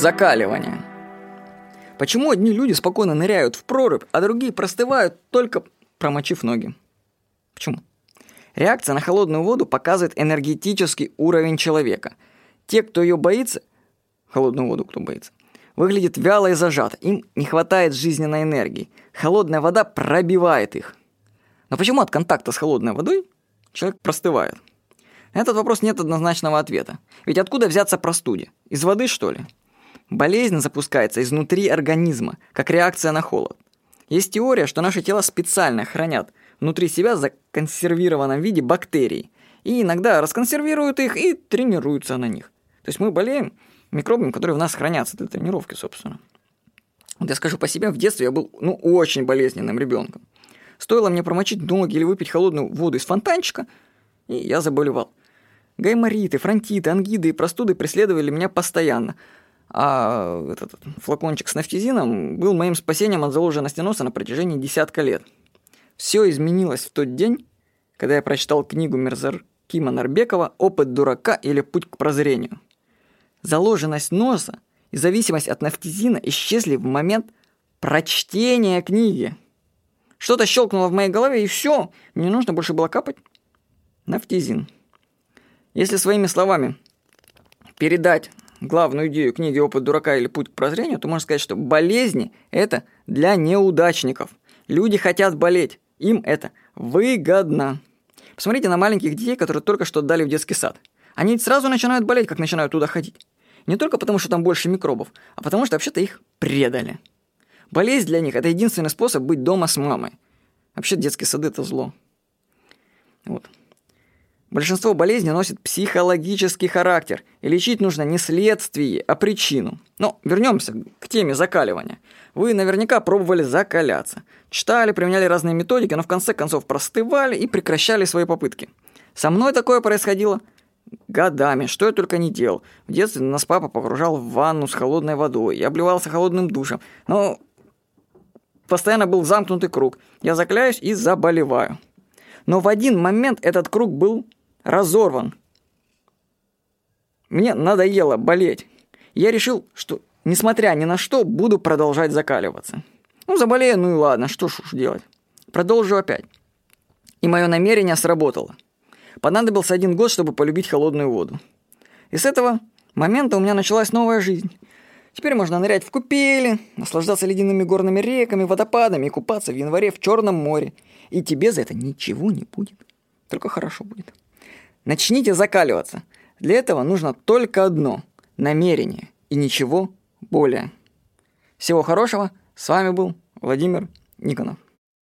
Закаливание. Почему одни люди спокойно ныряют в прорубь, а другие простывают, только промочив ноги? Почему? Реакция на холодную воду показывает энергетический уровень человека. Те, кто ее боится, холодную воду кто боится, выглядит вяло и зажато, им не хватает жизненной энергии. Холодная вода пробивает их. Но почему от контакта с холодной водой человек простывает? На этот вопрос нет однозначного ответа. Ведь откуда взяться простуде? Из воды, что ли? Болезнь запускается изнутри организма, как реакция на холод. Есть теория, что наши тела специально хранят внутри себя в законсервированном виде бактерии. И иногда расконсервируют их и тренируются на них. То есть мы болеем микробами, которые в нас хранятся для тренировки, собственно. Вот я скажу по себе, в детстве я был очень болезненным ребенком. Стоило мне промочить ноги или выпить холодную воду из фонтанчика, и я заболевал. Гаймориты, фронтиты, ангиды и простуды преследовали меня постоянно. А этот флакончик с нафтизином был моим спасением от заложенности носа на протяжении десятка лет. Все изменилось в тот день, когда я прочитал книгу Мирзаркима Нарбекова «Опыт дурака» или «Путь к прозрению». Заложенность носа и зависимость от нафтизина исчезли в момент прочтения книги. Что-то щелкнуло в моей голове, и все, мне не нужно больше было капать нафтизин. Если своими словами передать главную идею книги «Опыт дурака» или «Путь к прозрению», то можно сказать, что болезни – это для неудачников. Люди хотят болеть, им это выгодно. Посмотрите на маленьких детей, которые только что отдали в детский сад. Они сразу начинают болеть, как начинают туда ходить. Не только потому, что там больше микробов, а потому что вообще-то их предали. Болезнь для них – это единственный способ быть дома с мамой. Вообще детские сады – это зло. Вот. Большинство болезней носит психологический характер, и лечить нужно не следствие, а причину. Но вернемся к теме закаливания. Вы наверняка пробовали закаляться. Читали, применяли разные методики, но в конце концов простывали и прекращали свои попытки. Со мной такое происходило годами, что я только не делал. В детстве нас папа погружал в ванну с холодной водой, я обливался холодным душем. Но постоянно был замкнутый круг. Я закаляюсь и заболеваю. Но в один момент этот круг был разорван. Мне надоело болеть. Я решил, что, несмотря ни на что, буду продолжать закаливаться. Заболею, и ладно, что ж уж делать. Продолжу опять. И мое намерение сработало. Понадобился 1 год, чтобы полюбить холодную воду. И с этого момента у меня началась новая жизнь. Теперь можно нырять в купели, наслаждаться ледяными горными реками, водопадами и купаться в январе в Черном море. И тебе за это ничего не будет. Только хорошо будет. Начните закаливаться. Для этого нужно только одно – намерение и ничего более. Всего хорошего. С вами был Владимир Никонов.